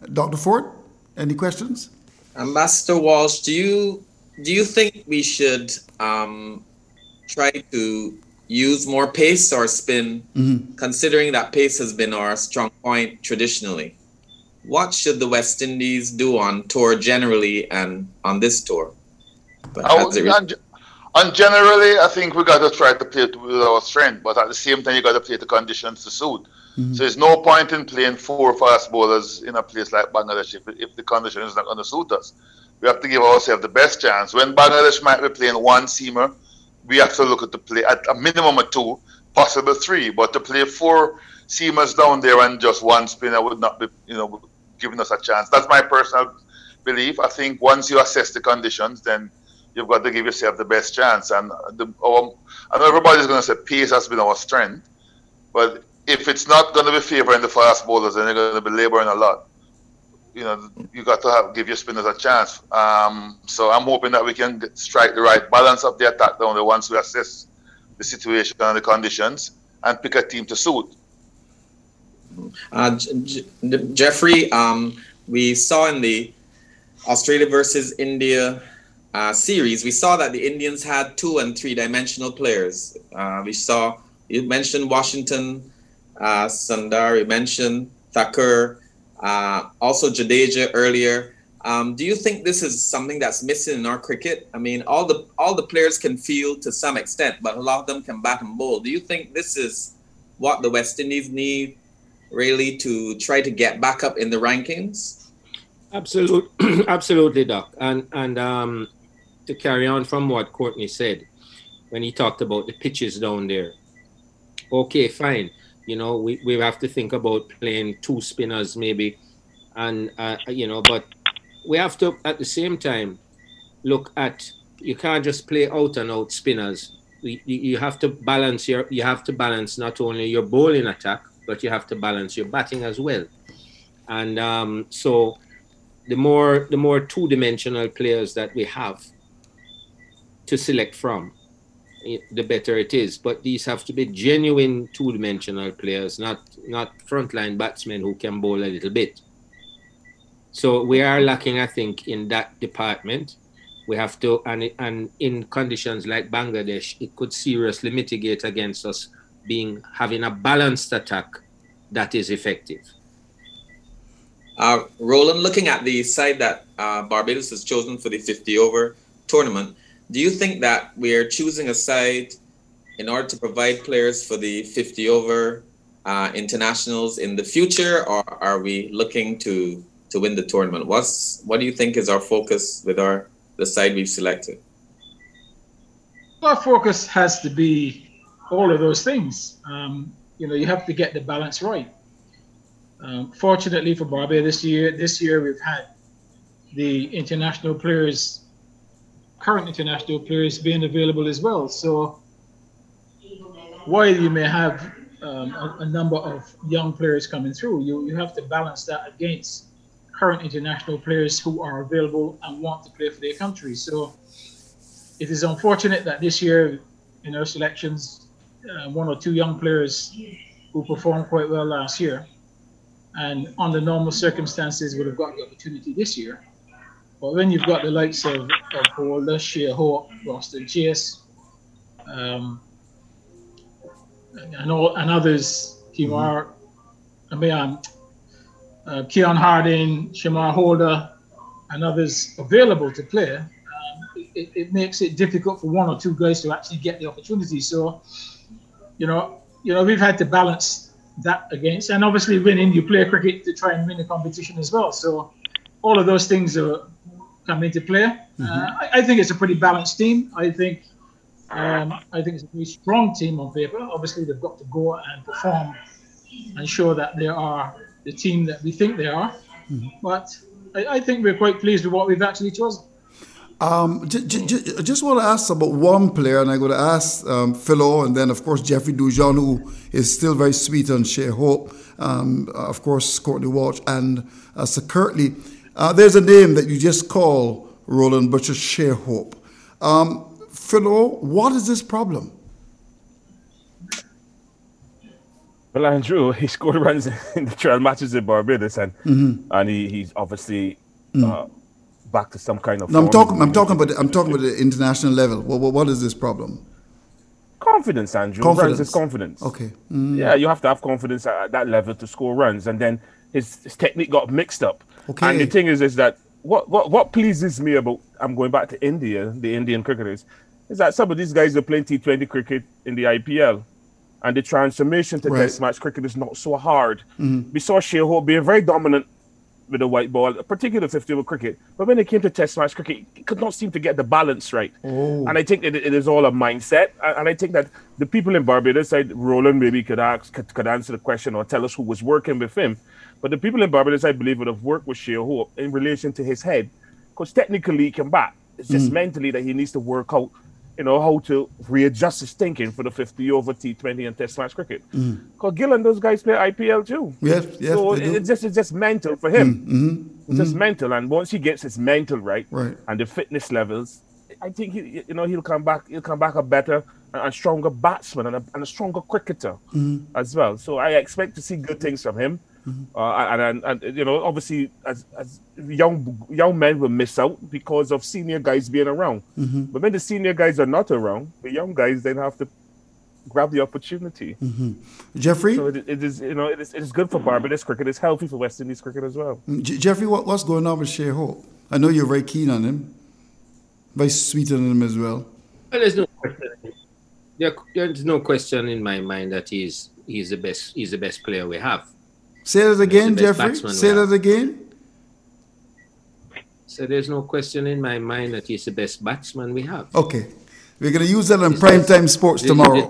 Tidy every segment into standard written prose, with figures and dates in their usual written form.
Dr. Ford, any questions? Ambassador Walsh, do you think we should try to use more pace or spin, considering that pace has been our strong point traditionally? What should the West Indies do on tour generally and on this tour? But I as would- it and, and generally, I think we got to try to play it with our strength, but at the same time, you got to play the conditions to suit. So there's no point in playing four fast bowlers in a place like Bangladesh if the condition is not going to suit us. We have to give ourselves the best chance. When Bangladesh might be playing one seamer, we have to look at the play at a minimum of two, possible three. But to play four seamers down there and just one spinner would not be, giving us a chance. That's my personal belief. I think once you assess the conditions, then you've got to give yourself the best chance. And I know everybody's going to say pace has been our strength, but if it's not going to be favoring the fast bowlers, then you're going to be laboring a lot. You got to give your spinners a chance. So I'm hoping that we can strike the right balance of the attack down there once we assess the situation and the conditions and pick a team to suit. Jeffrey, we saw in the Australia versus India series, we saw that the Indians had 2- and 3-dimensional players. You mentioned Washington, Sundar, you mentioned Thakur, also Jadeja earlier. Do you think this is something that's missing in our cricket? I mean, all the players can field to some extent, but a lot of them can bat and bowl. Do you think this is what the West Indies need really to try to get back up in the rankings? Absolutely, absolutely, Doc. And to carry on from what Courtney said, when he talked about the pitches down there. Okay, fine. We have to think about playing 2 spinners maybe, and but we have to at the same time look at, you can't just play out and out spinners. You have to balance not only your bowling attack, but you have to balance your batting as well. And so the more 2-dimensional players that we have to select from, the better it is. But these have to be genuine 2-dimensional players, not frontline batsmen who can bowl a little bit. So we are lacking, I think, in that department. We have to, and in conditions like Bangladesh, it could seriously mitigate against us having a balanced attack that is effective. Roland, looking at the side that Barbados has chosen for the 50-over tournament, do you think that we're choosing a side in order to provide players for the 50-over internationals in the future, or are we looking to win the tournament? What do you think is our focus with the side we've selected? Our focus has to be all of those things. You have to get the balance right. Fortunately for Barbados this year we've had the current international players being available as well. So while you may have a number of young players coming through, you have to balance that against current international players who are available and want to play for their country. So it is unfortunate that this year in our selections, 1 or 2 young players who performed quite well last year and under normal circumstances would have got the opportunity this year. But when you've got the likes of Holder, Shea Hawke, Roston Chase, and others, Keon Harding, Shamar Holder, and others available to play, it makes it difficult for 1 or 2 guys to actually get the opportunity. So, we've had to balance that against, and obviously winning, you play cricket to try and win the competition as well. So all of those things come into play. I think it's a pretty balanced team. I think it's a very strong team on paper. Obviously, they've got to go and perform and show that they are the team that we think they are. But I think we're quite pleased with what we've actually chosen. Just want to ask about one player, and I'm going to ask Philo, and then, of course, Jeffrey Dujon, who is still very sweet on Shea Hope, of course, Courtney Walsh, and Sir Kirtley. There's a name that you just call, Roland Butcher, Shea Hope. Philo, what is this problem? Well, Andrew, he scored runs in the trial matches in Barbados, and he's obviously back to some kind of. No, I'm talking about the international level. What is this problem? Confidence, Andrew. Runs is confidence. Okay. Yeah, you have to have confidence at that level to score runs, and then his technique got mixed up. Okay. And the thing is that what pleases me about I'm going back to India, the Indian cricketers, is that some of these guys are playing T20 cricket in the IPL, and the transformation to Test match cricket is not so hard. We saw Shai Hope being very dominant with the white ball, particularly 50-over cricket. But when it came to Test match cricket, he could not seem to get the balance right. And I think it is all a mindset. And I think that the people in Barbados, Roland maybe could answer the question or tell us who was working with him. But the people in Barbados, I believe, would have worked with Shai Hope in relation to his head. Because technically he can bat. It's just mentally that he needs to work out, how to readjust his thinking for the 50-over T20 and Test match cricket. Because Gill and those guys play IPL too. Yes, so it's just mental for him. It's just mental, and once he gets his mental right, and the fitness levels, I think he'll come back. He'll come back a better and stronger batsman and a stronger cricketer as well. So I expect to see good things from him. And obviously, as young men will miss out because of senior guys being around. But when the senior guys are not around, the young guys then have to grab the opportunity. Jeffrey, so it is good for Barbados cricket. It's healthy for West Indies cricket as well. Jeffrey, what's going on with Shai Hope? I know you're very keen on him, very sweet on him as well. Well, there's no question. There's no question in my mind that he's the best. He's the best player we have. Say that again, Jeffrey. Say that again. So there's no question in my mind that he's the best batsman we have. Okay. We're going to use that on primetime sports tomorrow.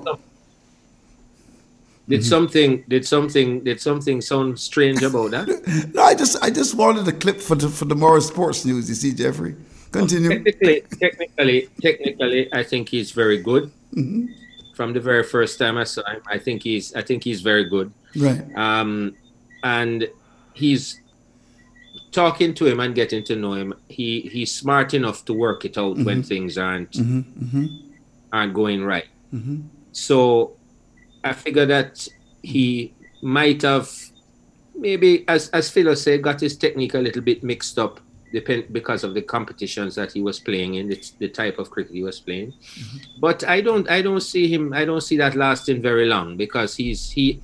Did something sound strange about that? No, I just wanted a clip for tomorrow's sports news. You see, Jeffrey. Continue. Technically, I think he's very good. From the very first time I saw him, I think he's very good. Right. And he's talking to him and getting to know him. He's smart enough to work it out when things aren't going right. So I figure that he might have maybe, as Philo said, got his technique a little bit mixed up because of the competitions that he was playing in, the type of cricket he was playing. But I don't see that lasting very long, because he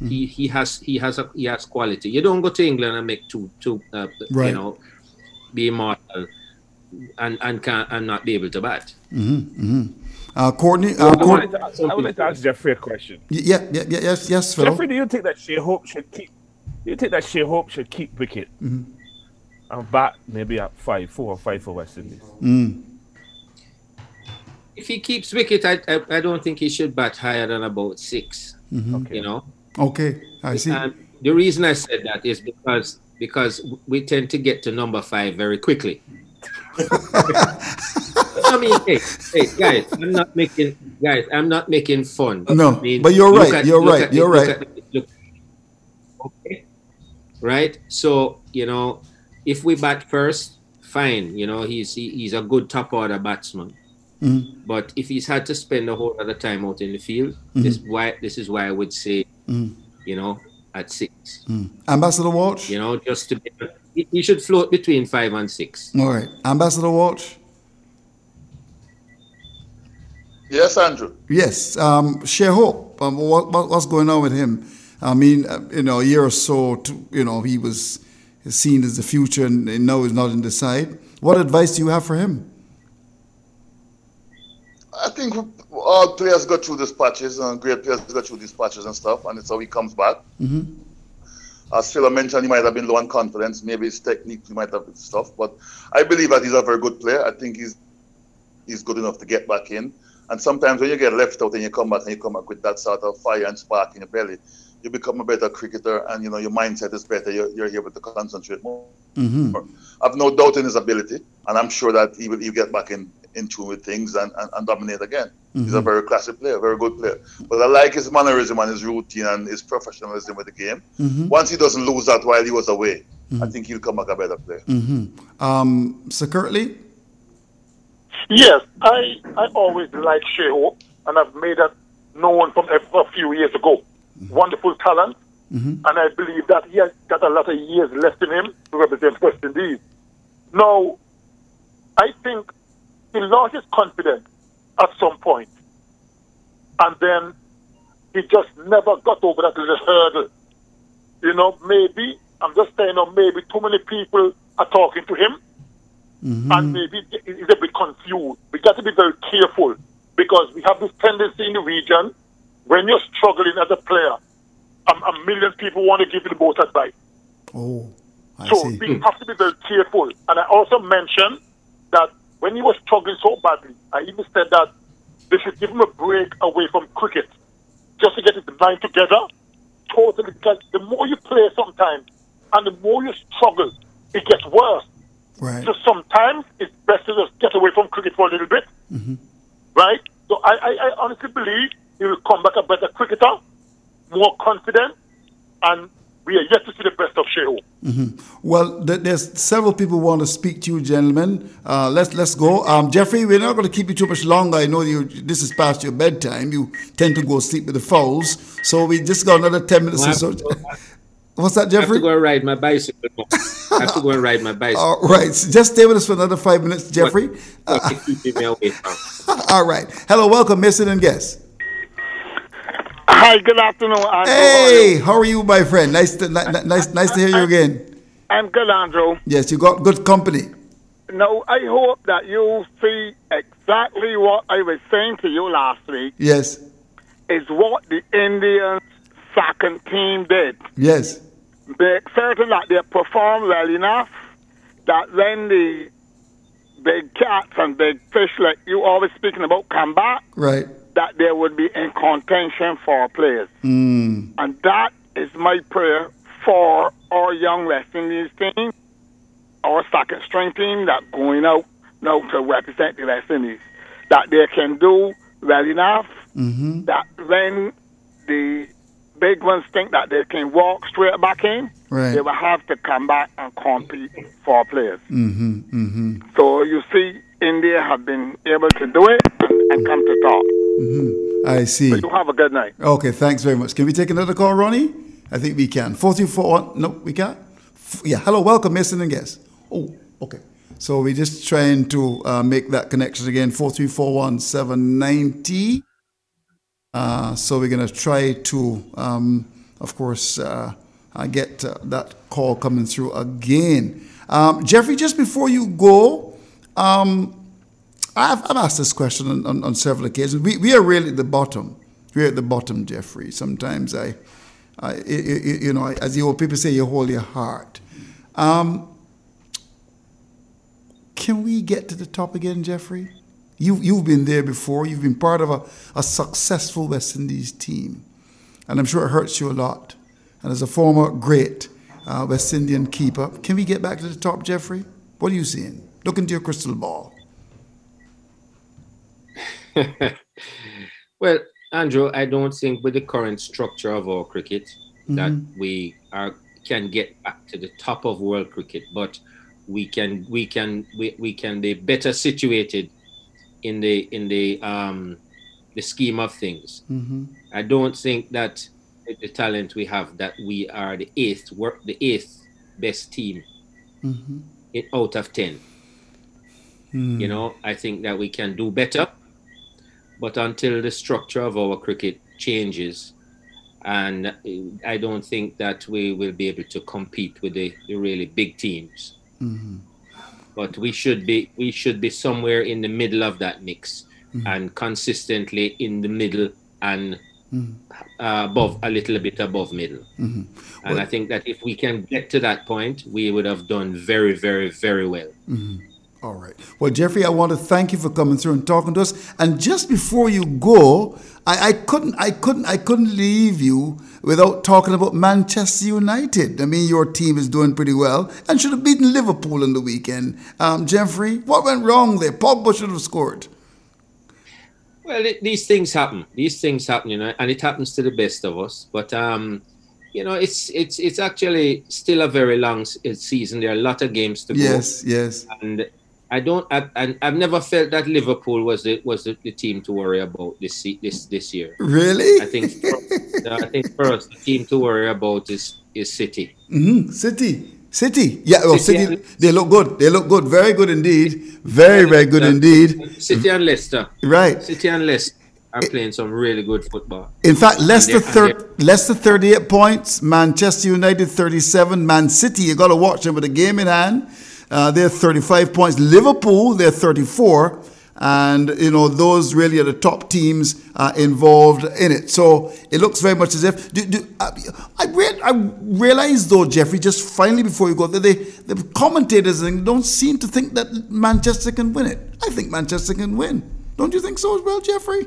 has quality. You don't go to England and make two be immortal and not be able to bat. Courtney, I would like to ask Jeffrey a question. Yes, Philo. Jeffrey, do you think that Shai Hope should keep? Do you think that Shai Hope should keep wicket and bat maybe at 5-4 or 5 for West Indies? If he keeps wicket, I don't think he should bat higher than about 6. Okay. Okay, I see. And the reason I said that is because we tend to get to number 5 very quickly. I mean, hey, guys, I'm not making fun. No, but you're right. You're right. Okay, right. So if we bat first, fine. He's a good top order batsman. But if he's had to spend a whole lot of time out in the field, this is why I would say, at 6. Ambassador Walsh. Just to he should float between 5 and 6. All right, Ambassador Walsh. Yes, Andrew. Yes, Shai Hope. What's going on with him? I mean, a year or so, he was seen as the future, and now he's not in the side. What advice do you have for him? I think all players go through these patches, and great players go through these patches and stuff, and it's how he comes back. As Philo mentioned, he might have been low on confidence. Maybe his technique, he might have stuff, but I believe that he's a very good player. I think he's good enough to get back in. And sometimes when you get left out and you come back with that sort of fire and spark in your belly, you become a better cricketer, and your mindset is better. You're able to concentrate more. I've no doubt in his ability, and I'm sure that he'll get back in tune with things and dominate again. He's a very classy player, very good player. But I like his mannerism and his routine and his professionalism with the game. Once he doesn't lose that while he was away, I think he'll come back a better player. Sir Kirtley? Yes, I always liked Shai Hope, and I've made that known from a few years ago. Wonderful talent, and I believe that he has got a lot of years left in him to represent West Indies. Now, I think he lost his confidence at some point, and then he just never got over that little hurdle. You know, maybe, I'm just saying, maybe too many people are talking to him, and maybe he's a bit confused. We got to be very careful, because we have this tendency in the region, when you're struggling as a player, a million people want to give you the most advice. Oh, I so see. we have to be very careful. And I also mentioned that when he was struggling so badly, I even said that they should give him a break away from cricket, just to get his mind together. Totally, because the more you play sometimes, and the more you struggle, it gets worse. Right. So sometimes it's best to just get away from cricket for a little bit. Right? So I honestly believe he will come back a better cricketer, more confident, and we are yet to see the best of Shehu. Well, there's several people who want to speak to you, gentlemen. Let's go. Jeffrey, we're not going to keep you too much longer. I know this is past your bedtime. You tend to go sleep with the fowls. So we just got another 10 minutes or so. What's that, Jeffrey? I have to go and ride my bicycle. I have to go and ride my bicycle. All right. So just stay with us for another 5 minutes, Jeffrey. Keep me away from. All right. Hello, welcome, Mason and guest. Hi, good afternoon, Andrew. Hey, how are you, my friend? Nice to hear you again. I'm good, Andrew. Yes, you got good company. No, I hope that you see exactly what I was saying to you last week. Yes. Is what the Indians second team did. Yes. Make certain that they perform well enough that when the big cats and big fish, like you always speaking about, come back, right, that they would be in contention for players. And that is my prayer for our young West Indies team, our second string team that going out now to represent the West Indies, that they can do well enough that when the big ones think that they can walk straight back in, right, they will have to come back and compete for players. So you see, India have been able to do it and come to talk. I see. So you have a good night. Okay, thanks very much. Can we take another call, Ronnie? I think we can. 4241. No, we can't. Yeah. Hello, welcome, Mason and guest. Oh, okay. So we're just trying to make that connection again. 4341 790. So we're going to try to, of course, get that call coming through again. Jeffrey, just before you go, I've asked this question on several occasions. We are really at the bottom. We're at the bottom, Jeffrey. Sometimes as the old people say, you hold your heart. Can we get to the top again, Jeffrey? You've been there before. You've been part of a successful West Indies team. And I'm sure it hurts you a lot. And as a former great West Indian keeper, can we get back to the top, Jeffrey? What are you seeing? Look into your crystal ball. Well, Andrew, I don't think with the current structure of our cricket that we can get back to the top of world cricket, but we can be better situated in the scheme of things. I don't think that the talent we have that we are the eighth best team out of 10. You know, I think that we can do better, but until the structure of our cricket changes, and I don't think that we will be able to compete with the really big teams. But we should be somewhere in the middle of that mix, and consistently in the middle and above, a little bit above middle. And I think that if we can get to that point, we would have done very, very, very well. All right. Well, Jeffrey, I want to thank you for coming through and talking to us. And just before you go, I couldn't leave you without talking about Manchester United. I mean, your team is doing pretty well and should have beaten Liverpool on the weekend. Jeffrey, what went wrong there? Pogba should have scored. Well, these things happen. You know, and it happens to the best of us. But you know, it's actually still a very long season. There are a lot of games to go. Yes. And I've never felt that Liverpool was the team to worry about this year. Really? I think I think for us, the team to worry about is City. City. Yeah, well, City City, they look good. They look good. Very good indeed. Very, very good indeed. City and Leicester. Right. City and Leicester are playing some really good football. In fact, Leicester 38 points, Manchester United 37, Man City, you got to watch them with a game in hand. They're 35 points. Liverpool, they're 34. And, those really are the top teams involved in it. So it looks very much as if... I realize, though, Jeffrey, just finally before you go, that the commentators don't seem to think that Manchester can win it. I think Manchester can win. Don't you think so as well, Jeffrey?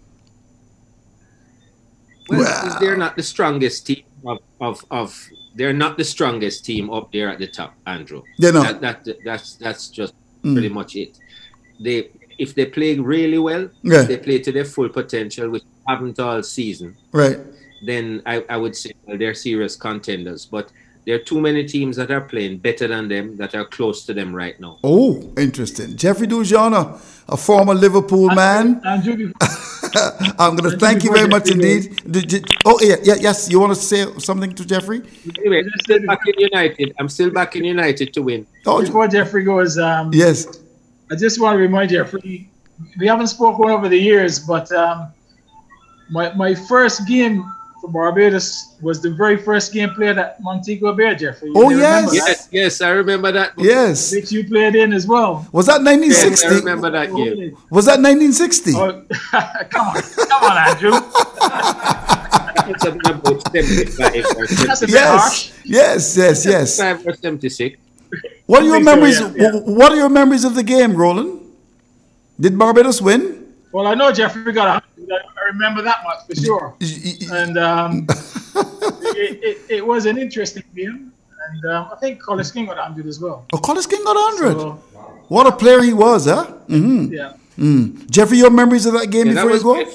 Well, they're not the strongest team of they're not the strongest team up there at the top, Andrew. They're not. That's just pretty much it. If they play really well, if they play to their full potential, which haven't all season, right? Then I would say they're serious contenders. But there are too many teams that are playing better than them that are close to them right now. Oh, interesting. Jeffrey Dujon, a former Liverpool man. I'm going to thank you very much indeed. Yes. You want to say something to Jeffrey? Anyway, I'm still back in United. I'm still back in United to win. Before Jeffrey goes, yes. I just want to remind Jeffrey, we haven't spoken over the years, but my first game for Barbados was the very first game played at Montego Bay, Jeffrey. Yes, I remember that. Yes. Which you played in as well. Was that 1960? Yes, I remember that game. Was that 1960? Oh, come on, Andrew. It's about 75 or 76. That's a bit harsh. Yes. 75 or 76. What are your memories? What are your memories of the game, Roland? Did Barbados win? Well, I know Jeffrey got 100. I remember that much for sure. And it was an interesting game. And I think Collis King got 100 as well. Oh, Collis King got 100. So, what a player he was, huh? Mm-hmm. Yeah. Jeffrey, your memories of that game before you go?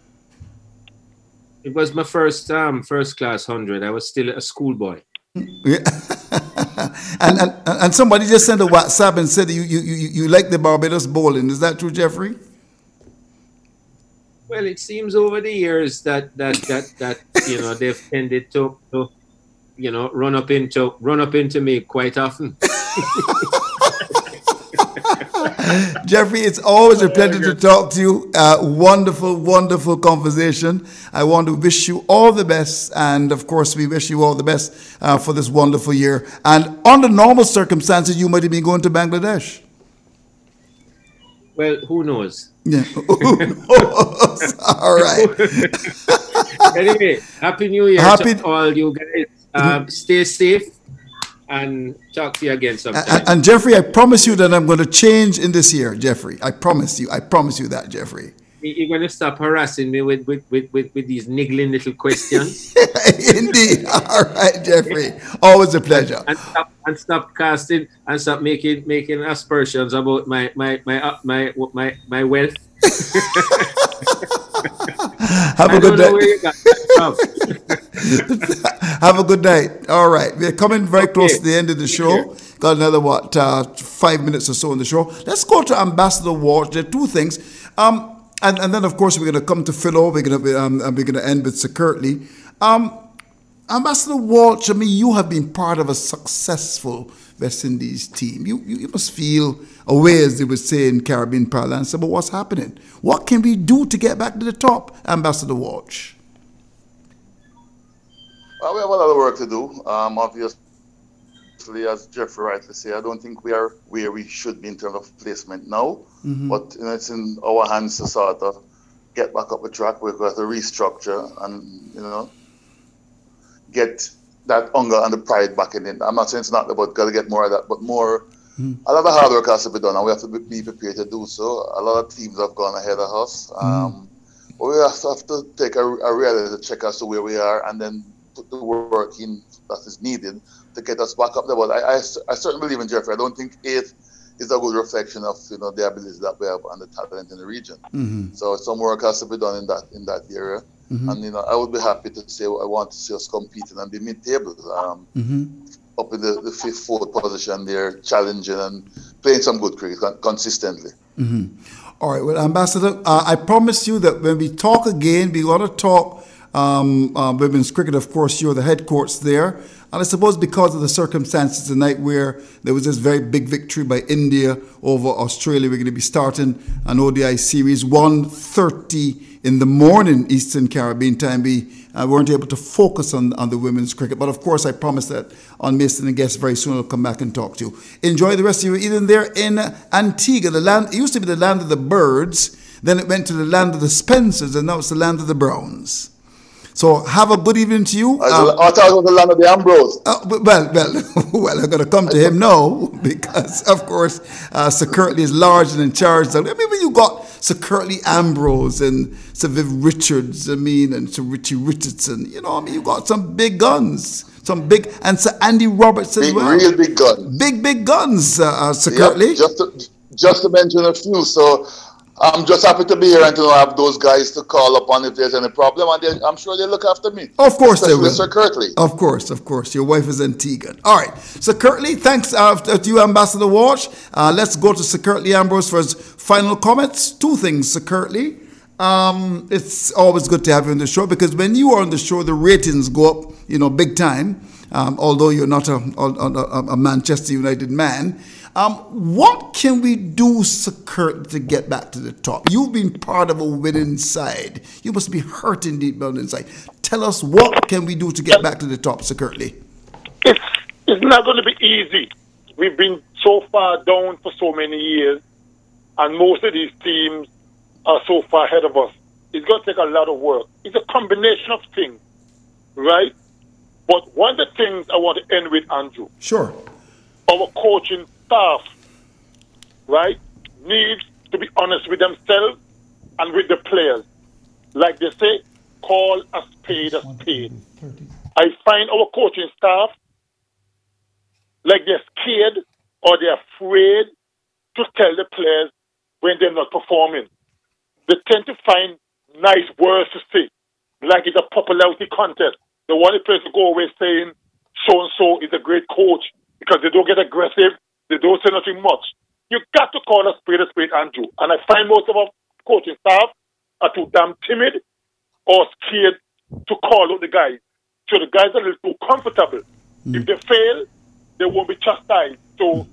It was my first class 100. I was still a schoolboy. Yeah. and somebody just sent a WhatsApp and said you like the Barbados bowling. Is that true, Jeffrey? Well, it seems over the years that they've tended to run up into me quite often. Jeffrey, it's always a pleasure to talk to you. Wonderful, wonderful conversation. I want to wish you all the best. And, of course, we wish you all the best for this wonderful year. And under normal circumstances, you might have been going to Bangladesh. Well, who knows? Yeah. Who knows? All right. Anyway, Happy New Year to all you guys. Stay safe. And talk to you again sometime. And Jeffrey, I promise you that I'm going to change in this year, Jeffrey. I promise you that, Jeffrey. You're going to stop harassing me with these niggling little questions. Indeed. All right, Jeffrey. Always a pleasure. And stop casting and stop making aspersions about my wealth. Have a good night. Have a good night. All right. We're coming very close to the end of the show. Got another, 5 minutes or so in the show. Let's go to Ambassador Walsh. There are two things. And then, of course, we're going to come to Philo. We're going to end with Sir Kirtley. Ambassador Walsh, I mean, you have been part of a successful West Indies team. You must feel away, as they would say in Caribbean parlance, about what's happening. What can we do to get back to the top, Ambassador Walsh? Well, we have a lot of work to do. Obviously, as Jeffrey rightly said, I don't think we are where we should be in terms of placement now. Mm-hmm. But it's in our hands to sort of get back up the track. We've got to restructure and, get that hunger and the pride back in it. I'm not saying it's not about got to get more of that, but more. A lot of hard work has to be done, and we have to be prepared to do so. A lot of teams have gone ahead of us. But we have to take a reality check as to where we are, and then put the work in that is needed to get us back up there. But I certainly believe in Jeffrey. I don't think 8th is a good reflection of the abilities that we have and the talent in the region. Mm-hmm. So some work has to be done in that area. Mm-hmm. And I would be happy to say I want to see us competing and be mid-table, up in the 5th, 4th position there, challenging and playing some good cricket consistently. Mm-hmm. All right, well, Ambassador, I promise you that when we talk again, we're going to talk women's cricket. Of course, you're the head coach there. And I suppose because of the circumstances tonight where there was this very big victory by India over Australia, we're going to be starting an ODI series 1:30 in the morning Eastern Caribbean time. We weren't able to focus on the women's cricket. But of course, I promise that on Mason and Guest very soon I'll come back and talk to you. Enjoy the rest of your evening there in Antigua. The land, it used to be the land of the birds, then it went to the land of the Spencers, and now it's the land of the Browns. So have a good evening to you. I thought it was the land of the Ambrose. Well, I'm going to come to him now because, of course, Sir Curtly is large and in charge. I mean, when you got Sir Curtly Ambrose and Sir Viv Richards, and Sir Richie Richardson, you got some big guns. And Sir Andy Roberts as well. Real big guns. Big guns, Sir Curtly. Just to mention a few, so I'm just happy to be here and to have those guys to call upon if there's any problem, and I'm sure they look after me. Of course they will. Sir Curtly. Of course. Your wife is Antiguan. All right. Sir Curtly, thanks to you, Ambassador Walsh. Let's go to Sir Curtly Ambrose for his final comments. Two things, Sir Curtly. It's always good to have you on the show because when you are on the show, the ratings go up, big time, although you're not a Manchester United man. What can we do, Sir Curtly, to get back to the top? You've been part of a winning side. You must be hurting deep down inside. Tell us, what can we do to get back to the top, Sir Curtly? It's not going to be easy. We've been so far down for so many years, and most of these teams are so far ahead of us. It's going to take a lot of work. It's a combination of things, right? But one of the things I want to end with, Andrew. Sure. Our coaching staff, right, needs to be honest with themselves and with the players. Like they say, call a spade a spade. I find our coaching staff, like they're scared or they're afraid to tell the players when they're not performing. They tend to find nice words to say, like it's a popularity contest. They want the players to go away saying, so-and-so is a great coach, because they don't get aggressive, they don't say nothing much. You got to call a spade, Andrew. And I find most of our coaching staff are too damn timid or scared to call out the guys. So the guys are a little too comfortable. If they fail, they won't be chastised. So,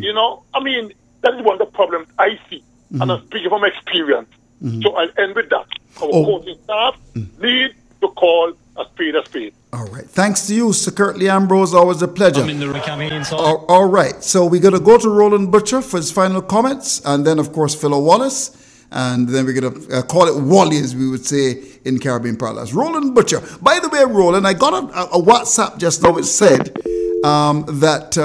that is one of the problems I see. And I'm speaking from experience. So I'll end with that. Our coaching staff need to call a spade. All right. Thanks to you, Sir Curtly Ambrose. Always a pleasure. All right. So we're going to go to Roland Butcher for his final comments, and then, of course, Philo Wallace. And then we're going to call it Wally, as we would say in Caribbean parlance. Roland Butcher. By the way, Roland, I got a WhatsApp just now. It said that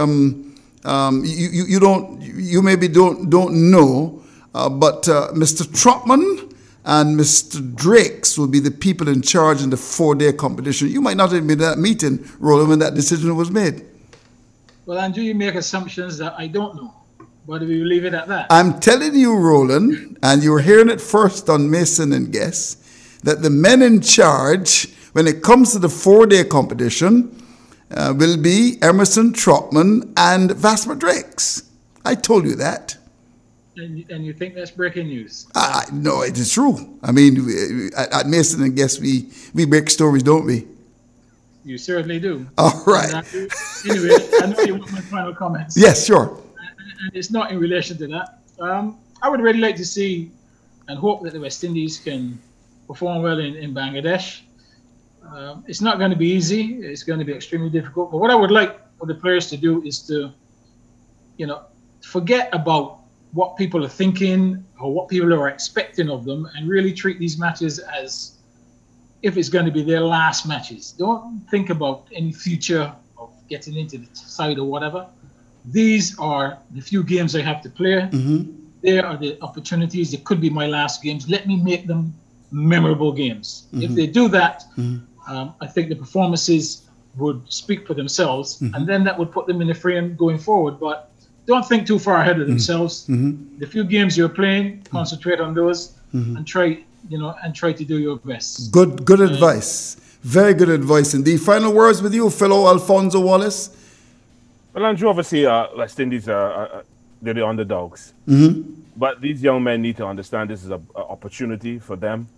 you maybe don't know, but Mr. Trotman and Mr. Drakes will be the people in charge in the 4-day competition. You might not have been at that meeting, Roland, when that decision was made. Well, Andrew, you make assumptions that I don't know. But we will leave it at that. I'm telling you, Roland, and you were hearing it first on Mason and Guess, that the men in charge, when it comes to the 4-day competition, will be Emerson Trotman and Vasper Drakes. I told you that. And you think that's breaking news? No, it is true. I mean, at Mason and Guess, we break stories, don't we? You certainly do. All right. Anyway, I know you want my final comments. Yes, sure. And it's not in relation to that. I would really like to see and hope that the West Indies can perform well in Bangladesh. It's not going to be easy. It's going to be extremely difficult. But what I would like for the players to do is to, forget about what people are thinking or what people are expecting of them and really treat these matches as if it's going to be their last matches. Don't think about any future of getting into the side or whatever. These are the few games I have to play. There are the opportunities. It could be my last games. Let me make them memorable games. If they do that, I think the performances would speak for themselves, and then that would put them in the frame going forward. But don't think too far ahead of themselves. The few games you're playing, concentrate on those, and try to do your best. Good advice. Very good advice indeed. Final words with you, fellow Alfonso Wallace. Well, Andrew, obviously, West Indies they're the underdogs. But these young men need to understand this is an opportunity for them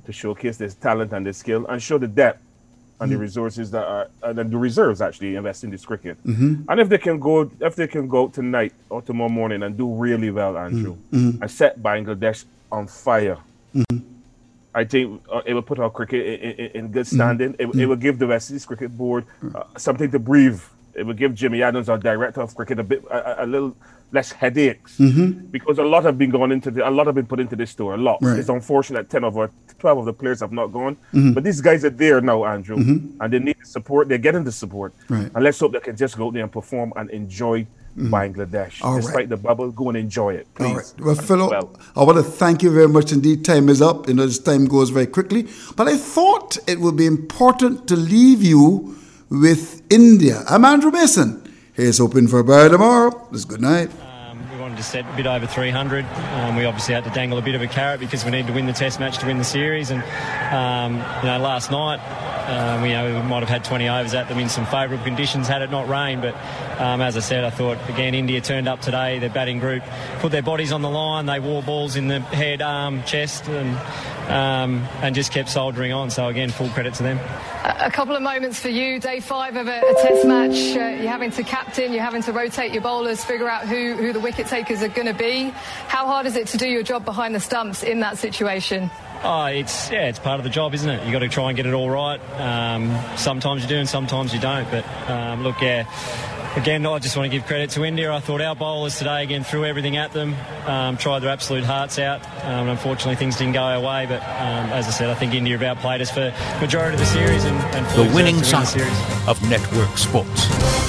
to showcase their talent and their skill and show the depth and the resources that are and the reserves actually invest in this cricket. And if they can go out tonight or tomorrow morning and do really well, Andrew, and set Bangladesh on fire, I think it will put our cricket in good standing. It will give the West Indies Cricket Board something to breathe. It will give Jimmy Adams, our director of cricket, a little less headaches because a lot have been put into this tour. Right. It's unfortunate 12 of the players have not gone, but these guys are there now, Andrew, and they need the support. They're getting the support, and let's hope they can just go out there and perform and enjoy Bangladesh. Despite the bubble, go and enjoy it, please. All right. Well, Philo, I want to thank you very much indeed. Time is up. This time goes very quickly, but I thought it would be important to leave you with India. I'm Andrew Mason. Here's hoping for a better tomorrow. Just good night. We wanted to set a bit over 300. We obviously had to dangle a bit of a carrot because we need to win the Test match to win the series. And last night we might have had 20 overs at them in some favourable conditions had it not rained. But as I said, I thought again India turned up today. Their batting group put their bodies on the line. They wore balls in the head, arm, chest, and just kept soldiering on. So again, full credit to them. A couple of moments for you, day 5 of a Test match. You're having to captain, you're having to rotate your bowlers, figure out who the wicket takers are going to be. How hard is it to do your job behind the stumps in that situation? Oh, it's part of the job, isn't it? You got to try and get it all right. Sometimes you do, and sometimes you don't. But again, I just want to give credit to India. I thought our bowlers today again threw everything at them, tried their absolute hearts out. Unfortunately, things didn't go our way. But as I said, I think India have outplayed us for majority of the series and the winning side of Network Sports.